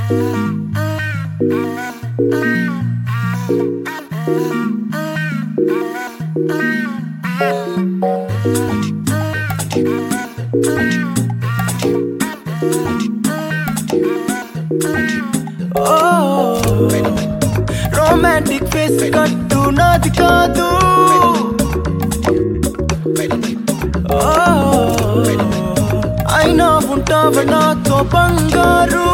Romantic face కట్టు నాది కాదు. అయినా ఉంటావ నాతో బంగారు.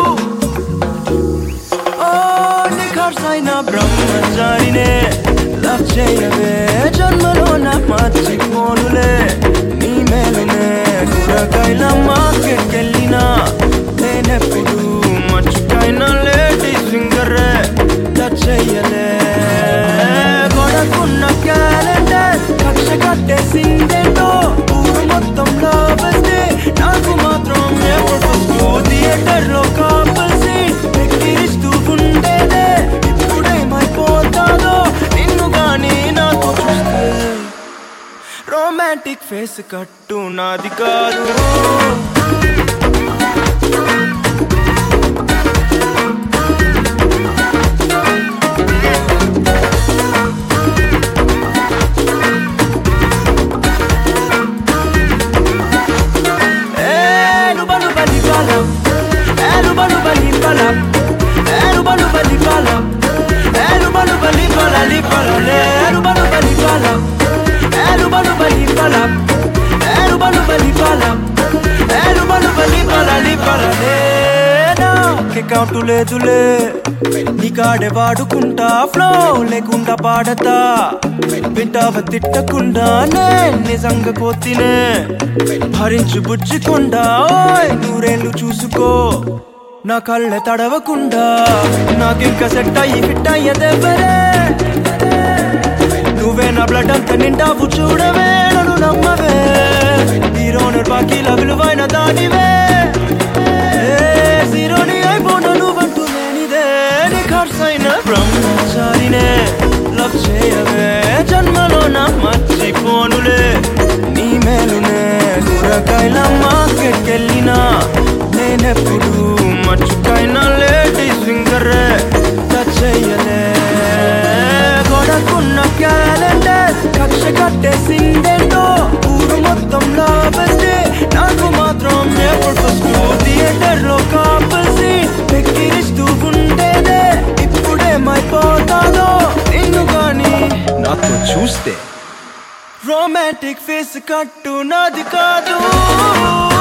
నిఖార్సైన బ్రహ్మచారినే లవ్ చేయవే, జన్మలో నా మర్చిపోనులే. నీ మేలునే కూరగాయల మార్కెట్కెళ్ళినా నేనెప్పుడు మర్చిపోయినా లేడీస్ ఫింగరే టచ్ చెయ్యలే. కొడకున్న క్యాలెండర్ కక్ష కట్టేసిందేంటో ఊరు మొత్తం లాభస్తే, నాకు మాత్రం థియేటర్ లో కాపల్సి ఎక్కిరిస్తూ ఉండేదే. ఇప్పుడేమైపోతాదో నిన్ను గాని నాకు చూస్తే. రొమాంటిక్ ఫేస్ కట్టు నాది కాదు. కౌంటు లేదులే నీ కాడే వాడుకుంటా, ఫ్లో లేకుండా పాడతా. వింటావ తిట్టకుండా నేను నిజంగా కోతినే భరించు బుజ్జికుండా. ఓయ్ నూరేళ్ళు చూసుకో నా కళ్ళే తడవకుండా. నాకింకా సెట్ అయ్యి ఫిట్ అయ్యేదెవరే, నువ్వే నా బ్లడ్ అంతా నిండావు చూడవే, నన్ను నమ్మవే. హీరోనర్ బాకీల విలువైన దానివే, హీరోని అయిపోను నువ్వంటూ లేనిదే. నిఖార్సైన బ్రహ్మచారినే లవ్ చేయవే, జన్మలో నా మర్చిపోనులే. నీ మేలునే కూరగాయల మార్కెట్కెళ్ళినా నేనెప్పుడు మర్చిపోయినా లేడీస్ ఫింగరే టచ్ చెయ్యలే. కొడకున్న క్యాలెండర్ కక్ష కట్టేసిందేంటో ఊరు మొత్తం లాభస్తే, నాకు మాత్రం థియేటర్ లో కాపల్సి ఎక్కిరిస్తూ ఉండేదే. ఇప్పుడేమైపోతాదో నిన్ను గాని నాతో చూస్తే. రొమాంటిక్ ఫేస్ కట్టు నాది కాదు.